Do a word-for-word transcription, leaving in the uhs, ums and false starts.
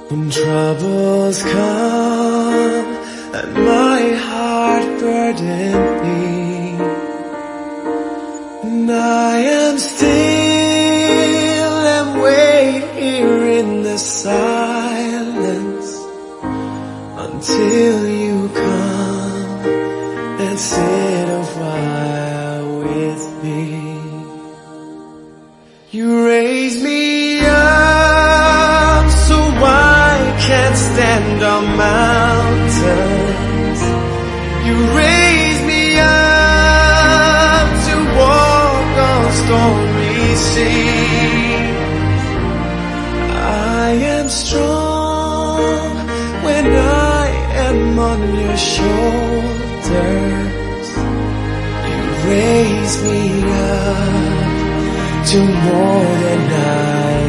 When troubles come and my heart burden me, and I am still and wait here in the silence until you come and sit a while with me. You raise me up so I can't stand on mountains. You raise me up to walk on stormy seas. I am strong when I am on your shoulders. You raise me up to more than I